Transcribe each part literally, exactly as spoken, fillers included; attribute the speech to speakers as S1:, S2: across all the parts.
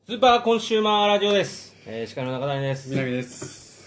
S1: スーパーコンシューマーラジオです。えー、司会の中谷です。
S2: 南です。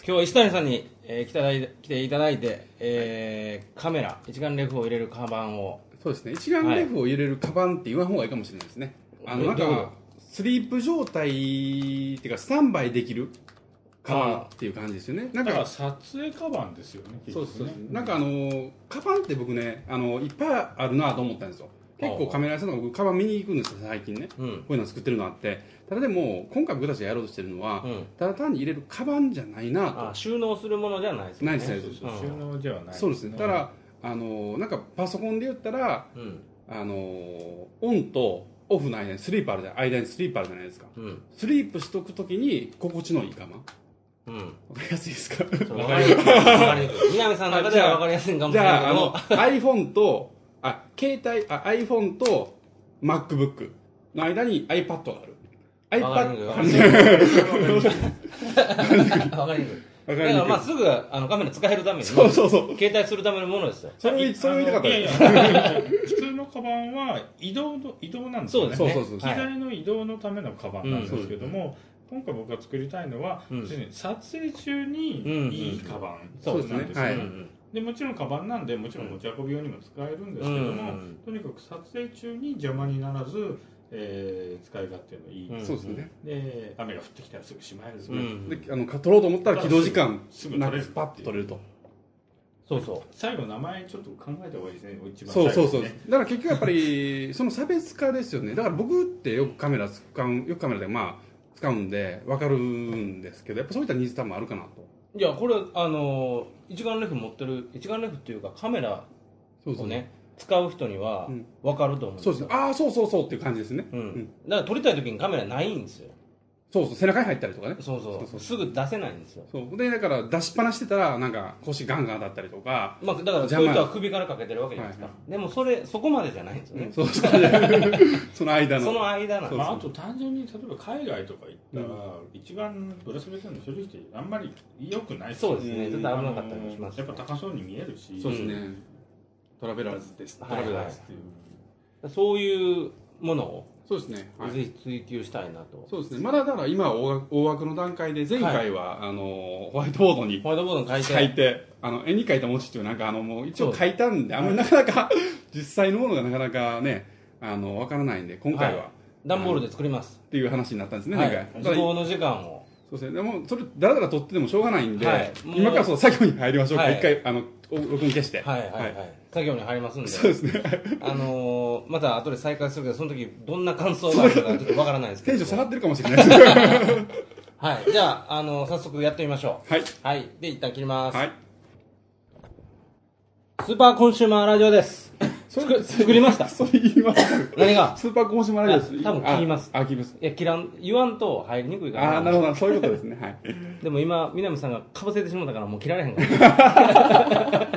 S1: 今日は石谷さんに、えー、来ただい来ていただいて、えー、カメラ、一眼レフを入れるカバンを。
S2: そうですね。一眼レフを入れるカバンって言わん方がいいかもしれないですね。はい、あの、なんか、スリープ状態っていうか、スタンバイできるカバンっていう感じですよね。なんか、
S3: だから撮影カバンですよね。
S2: そうそうそう。なんかあの、カバンって僕ね、あの、いっぱいあるなと思ったんですよ。結構カメラ屋さんとか僕カバン見に行くんですよ、最近ね、うん、こういうの作ってるのあって。ただでも今回僕たちがやろうとしてるのは、うん、ただ単に入れるカバンじゃないなと。
S1: あ、収納するものじゃないですね。
S2: ないですね。
S3: 収納じゃないですね。
S2: そうですね。ただあのなんかパソコンで言ったら、うん、あのオンとオフの間にスリープあるじゃ間にスリープあるじゃないですか、うん、スリープしとくときに心地のいいカバン。うん、わかりやすいですか？わかりにくい。
S1: 南さんの中ではわかりやすいかもしれないけど。じゃあ、
S2: あの iPhone とあ携帯あ iPhone と MacBook の間に iPad がある。iPad
S1: わかりにくい。わかりにくい。だからまあすぐあのカメラ使えるために、
S2: そうそうそう。
S1: 携帯するためのものですよ。
S2: それそれ言いたかったです。
S3: 普通のカバンは移動の移動なんですよね。
S2: そうそうそう。
S3: 機材の移動のためのカバンなんですけども、今回僕が作りたいのは、
S1: うん、
S3: 撮影中にいいカバンなんですよ。でもちろんカバンなんでもちろん持ち運び用にも使えるんですけども、うん、とにかく撮影中に邪魔にならず、えー、使い勝手のいい、
S2: うん、そうですね。
S3: で雨が降ってきたらすぐしまえる、
S2: うん、であの撮ろうと思ったら起動時間すぐ撮れる、パッと撮れると。
S3: そうそう。最後名前ちょっと考えた方がいいですね。一番
S2: 最後、ね、そうそうそう。だから結局やっぱりその差別化ですよね。だから僕ってよくカメラ使うよくカメラでまあ使うんで分かるんですけど、やっぱそういったニーズ多分あるかなと。
S1: いやこれあの一眼レフ持ってる一眼レフっていうかカメラをね使う人には分かると思うんですよ。
S2: そうですね。ああそうそうそうっていう感じですね。
S1: うん。うん、だから撮りたい時にカメラないんですよ。
S2: そうそう背中に入ったりとかね。
S1: そうそう。そうそうすぐ出せないんですよ。
S2: そうでだから出しっぱなしてたらなんか腰ガンガンだったりとか。
S1: まあだからそういう人は首からかけてるわけじゃないですか。はいはい、でもそれそこまでじゃないんですよね。うん、そうそう
S2: その間の。
S1: その間なんです。
S3: まああと単純に例えば海外とか行ったら、うん、一眼ブラスベースの所有してあんまり良くないです
S1: よね。そうですね。ちょっと危なかったりもします。
S3: やっぱ高そうに見えるし。
S2: そうですね。うん、トラベラーズです。トラベラーズっていう。
S1: はいはい、そういうものを。
S2: そうですね、
S1: はい、ぜひ追求したいなと。
S2: そうですね。まだだから今は大大枠の段階で前回は、はい、あのホワイトボードに
S1: ホワイトボードに書いて
S2: 書いてあの絵に描いた文字っていうなんかあのもう一応書いたんであんまりなかなか実際のものがなかなかねあのわからないんで今回は、はい、
S1: 段ボールで作ります
S2: っていう話になったんですね。
S1: はい、自動の時間を。
S2: そうですね。でもそれだらだら取っててもしょうがないんで、はい、今からその作業に入りましょうか。はい、一回あの録音消して。
S1: はいはいはい。はい、作業に入りますんで。
S2: そうですね。
S1: あのー、また後で再開するけど、その時どんな感想があるかちょっとわからないですけど。
S2: テンション下がってるかもしれないです。
S1: はい。じゃあ、あのー、早速やってみましょ
S2: う。はい。
S1: はい。で、一旦切ります。
S2: はい。
S1: スーパーコンシューマーラジオです。作作りました。
S2: それ言います。
S1: 何が
S2: スーパーコンシューマーラジオです。
S1: 多分切ります。
S2: あ、切ります。
S1: いや、切らん、言わんと入りにくいから。
S2: ああ、なるほど。そういうことですね。はい。
S1: でも今、南さんがかぶせてしまったからもう切られへんから。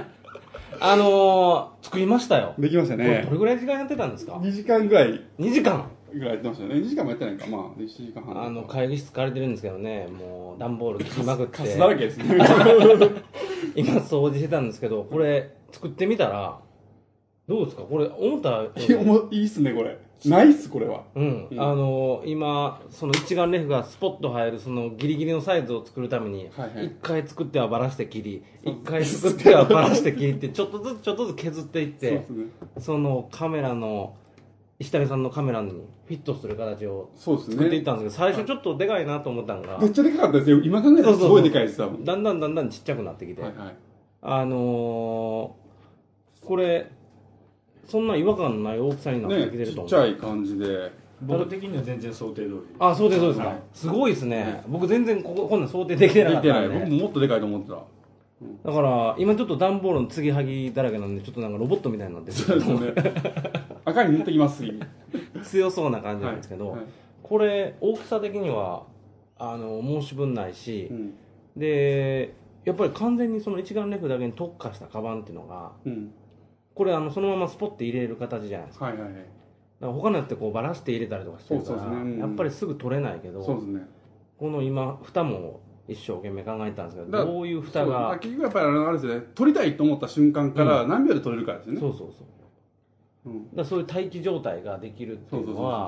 S1: あのー、作りましたよ。
S2: できましたね。
S1: どれぐらい時間やってたんですか？
S2: にじかんぐらい。
S1: にじかん
S2: ぐらいやってましたね。にじかんもやってないか。まあ、いちじかんはん。
S1: あの、会議室借りてるんですけどね、もう段ボール切りまくって。
S2: カスだらけですね。
S1: 今掃除してたんですけど、これ作ってみたら、どうですかこれ、思った。
S2: いいっすね、これ。ナイス、これは。
S1: うん。うん、あのー、今、その一眼レフがスポッと入る、そのギリギリのサイズを作るために、はいはい、いっかい作ってはばらして切り、いっかい作ってはばらして切りって、ちょっとずつちょっとずつ削っていって、そ, ね、そのカメラの、石谷さんのカメラにフィットする形を作っていったんですけど、最初ちょっとでかいなと思ったのが、
S2: めっちゃでかかったですよ。今考えたらすごいでかいです。
S1: だんだんだんだんちっちゃくなってきて、はいはい、あのー、これ、そんな違和感のない大きさになってきてると思う。
S2: ね、ちっちゃい感じで。
S3: 僕的には全然想定通り。
S1: あ、想定通りですか。はい、すごいですね。ね僕全然こここんな想定できてなかったんで。できてない。
S2: 僕ももっとでかいと思ってた。
S1: だから今ちょっと段ボールの継ぎはぎだらけなんでちょっとなんかロボットみたいになってる。
S2: そうですね。赤に塗ってきます次。
S1: 強そうな感じなんですけど、はいはい、これ大きさ的にはあの申し分ないし、うん、でやっぱり完全にその一眼レフだけに特化したカバンっていうのが、うん、これあのそのままスポッて入れる形じゃないですか。はいはいはい、だから他のやつってこうバラして入れたりとかしてるから、ねうん、やっぱりすぐ取れないけど、
S2: そうですね、
S1: この今蓋も一生懸命考えてたんですけど、どういう蓋が
S2: 結局やっぱりあれですね、撮りたいと思った瞬間から何秒で撮れるかですよね。
S1: うん、そうそうそう、うん、だからそういう待機状態ができるっていうのは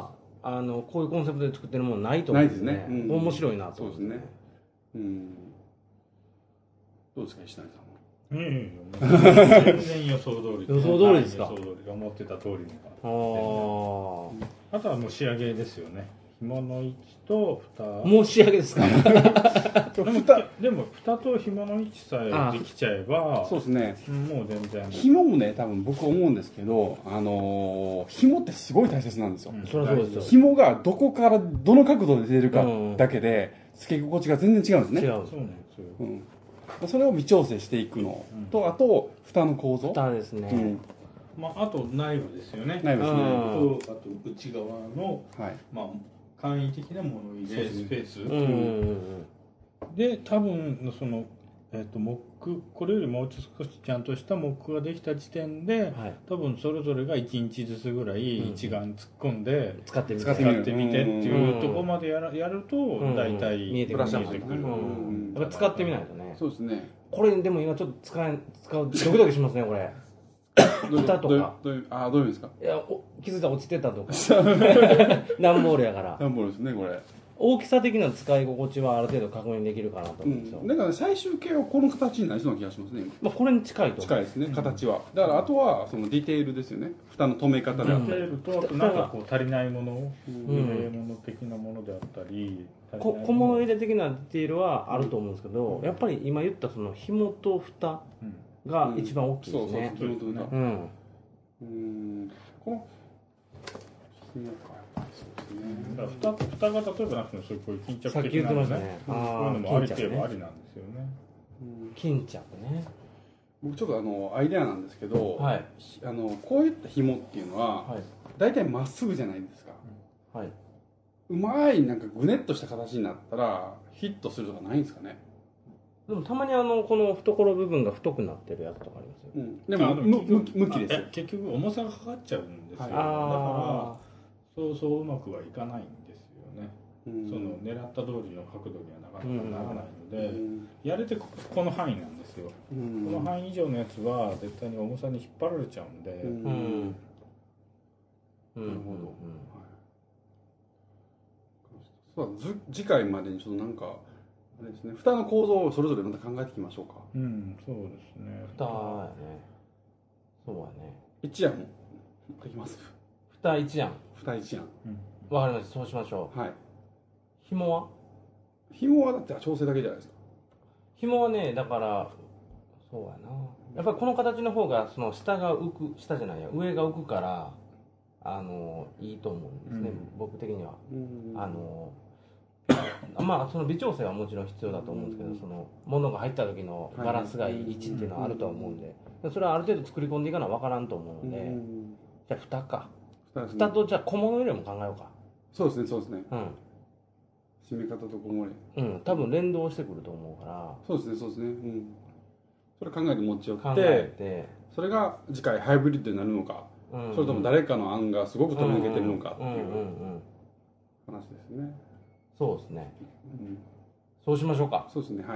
S1: あのこういうコンセプトで作ってるものないと思うんですね。ないですね。うん、面白いなと思って、ね。そうですね。うん。
S2: どうですか石谷さんは。
S3: うん、全然予想通り。
S1: 予想通りですか。
S3: 予想通り、思ってた通りのああ。あとはもう仕上げですよね。紐の位置と蓋。
S1: もう仕上げですか。
S3: でもでも蓋と紐の位置さえできちゃえば、
S2: そうですね。
S3: もう全然。
S2: 紐もね、多分僕思うんですけど、あのー、紐ってすごい大切なんですよ。うん、
S1: そりゃそうですよ。
S2: 紐がどこからどの角度で出るかだけで、付け心地が全然違うんですね。
S1: 違う。
S3: そうなんですよ。
S2: うん。それを微調整していくのと、うん、あと蓋の構造。
S1: 蓋ですね。うん、
S3: まああと内部ですよね。
S2: 内部ですね。
S3: とあと内側の、はい、まあ簡易的な物入れスペース。うん、で多分そのえっと木これよりもう少しちゃんとした木ができた時点で、はい、多分それぞれがいちにちずつぐらい一眼突っ込んで、
S1: うん、使ってみて
S3: 使ってみてっていうところまでやるやると大体
S1: 見えてくる。やっぱ使ってみないとね。
S2: そうですね。
S1: これでも今ちょっと使え使うドキドキしますねこれ。蓋とか。
S2: どういうあどういう意味ですか。
S1: いや気づいたら落ちてたとか。段ボールやから。
S2: 段ボールですねこれ。
S1: 大きさ的な使い心地はある程度確認できるかなと思うんですよ、
S2: うん、だから、ね、最終形はこの形になりそうな気がしますね、
S1: まあ、これに近いと
S2: 近いですね形は、だからあとはそのディテールですよね蓋の留め方であったり、
S3: ディテールとあとなんかこう足りないもの入れ物的なものであったり、
S1: うん、小物入れ的なディテールはあると思うんですけど、うん、やっぱり今言ったその紐と蓋が一番大きいですね、
S2: そうそうそうそう、うん、うんこの紐か
S3: だから蓋蓋が例えばなくてもそういうこういう巾着的なね、さっき言ってましたね、こういうのもありといえばありなんですよね。
S1: 巾着ね。
S2: 僕ちょっとあのアイデアなんですけど、はい、あのこういった紐っていうのは、はい、大体まっすぐじゃないですか。はい。うまいなんかぐねっとした形になったらヒットするとかないんですかね。
S1: でもたまにあのこの懐部分が太くなってるやつとかありますよ。うん、
S2: でも向き向きですよ。
S3: 結局重さがかかっちゃうんですよ。はい、だからそうそううまくはいかないんですよね、うん、その狙った通りの角度にはなかなかならないので、うん、やれて こ, この範囲なんですよ、うん、この範囲以上のやつは絶対に重さに引っ張られちゃうんで、うん、なる
S2: ほど、そうだ次回までにちょっとなんかあれですね蓋の構造をそれぞれまた考えていきましょうか。
S3: うんそうですね
S1: 蓋やねそうやね
S2: 一案できます。
S1: 蓋一案
S2: 蓋一案
S1: わかりましたそうしましょう。はい紐は
S2: 紐はだって調整だけじゃないですか。
S1: 紐はねだからそうやなやっぱりこの形の方がその下が浮く下じゃないや上が浮くからあのいいと思うんですね、うん、僕的には、うん、あのまあその微調整はもちろん必要だと思うんですけど、うん、その物が入った時のバランスがいい位置っていうのはあるとは思うんでそれはある程度作り込んでいかな分からんと思うので、うん、じゃあ蓋か蓋とじゃあ小物入れも考えようか。
S2: そうですねそうですねうん締め方と小物入
S1: れうん多分連動してくると思うから
S2: そうですねそうですねうんそれ考えて持ち寄って考えてそれが次回ハイブリッドになるのか、うんうん、それとも誰かの案がすごく飛び抜けてるのかっていう話ですね。
S1: そうですね、うん、そうしましょうか。
S2: そうですねはい、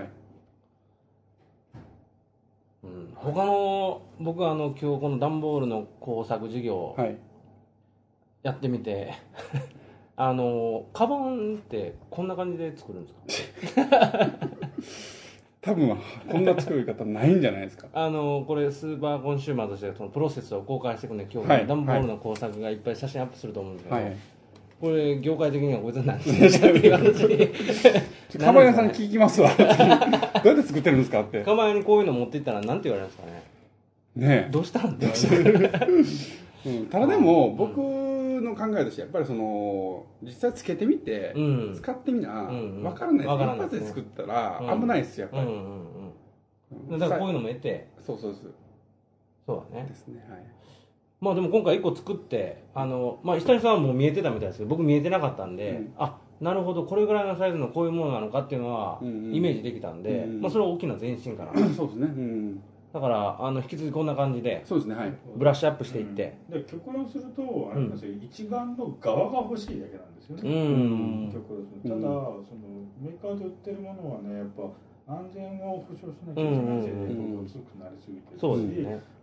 S1: うん、他の僕はあの今日この段ボールの工作事業、はい、やってみてあのカバンってこんな感じで作るんですか
S2: 多分こんな作り方ないんじゃないですか
S1: あのこれスーパーコンシューマーとしてそのプロセスを公開していくんで今日、はい、段ボールの工作がいっぱい写真アップすると思うんですけど、はい、これ業界的にはこいつなんですかって話
S2: カバン屋さんに聞きますわどうやって作ってるんですかって
S1: カバン屋にこういうの持っていったらなんて言われるんですかね。ねえどうしたんって
S2: うん、ただでも僕の考えとしてやっぱりその実際つけてみて、うん、使ってみな分からないです、うんうん、一発で作ったら危ないですよやっぱり、うんうん
S1: うん、だからこういうのも得て
S2: そうそうそう
S1: そうだね
S2: ですねはい。
S1: まあでも今回いっこ作ってあの、まあ、石谷さんはもう見えてたみたいですけど僕見えてなかったんで、うん、あなるほどこれぐらいのサイズのこういうものなのかっていうのはイメージできたんで、うんうんまあ、それは大きな前進かな
S2: そうですね、うん
S1: だからあの引き続きこんな感じで
S2: そうですね、はい、
S1: ブラッシュアップしていって、
S3: うん、で極論するとあれなんですよ、うん、一眼の側が欲しいだけなんですよね、うん、極論するただ、うん、そのメーカーで売ってるものはねやっぱ安全を保証しなきゃいけないせいでごつくなりすぎてるし、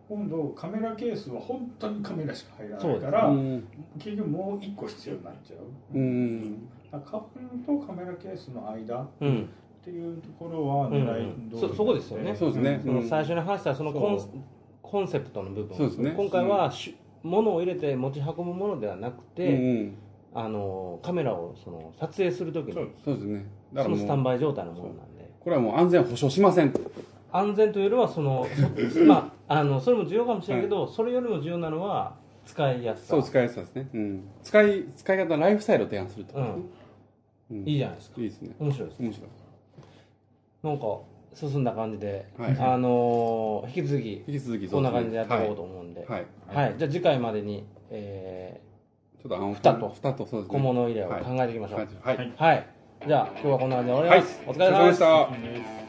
S3: 今度カメラケースは本当にカメラしか入らないから、結局もういっこ必要になっちゃう。うん、カバンとカメラケースの間っていうところは狙いどう、
S1: うん、そ, そこですよね。
S2: そうですね。
S1: その最初に話したそのコンコンセプトの部分、そうですね、今回は物を入れて持ち運ぶものではなくて、うん、あのカメラをその撮影するときに
S2: そうですね。
S1: だからそのスタンバイ状態のものなんで、
S2: これはもう安全保証しません。
S1: 安全というよりはそのまああのそれも重要かもしれないけど、はい、それよりも重要なのは使いやすさ。
S2: そう、使いやすさですね。うん、使い使い方のライフスタイルを提案すると、ね、
S1: うんうん、いいじゃないですか。
S2: いいですね。
S1: 面白いですね。
S2: 面白い。
S1: なんか進んだ感じで、はい、あのー、引き続き
S2: 引き続き
S1: こんな感じでやっていこうと思うんで、はいはいはい、じゃあ次回までに、えー、
S2: ちょっとあの
S1: 蓋と
S2: 蓋とそうですね、
S1: 小物入れを考えていきましょう。
S2: はい、
S1: はいはい、じゃあ今日はこんな感じで終わります。はい、
S2: お疲れ様でした。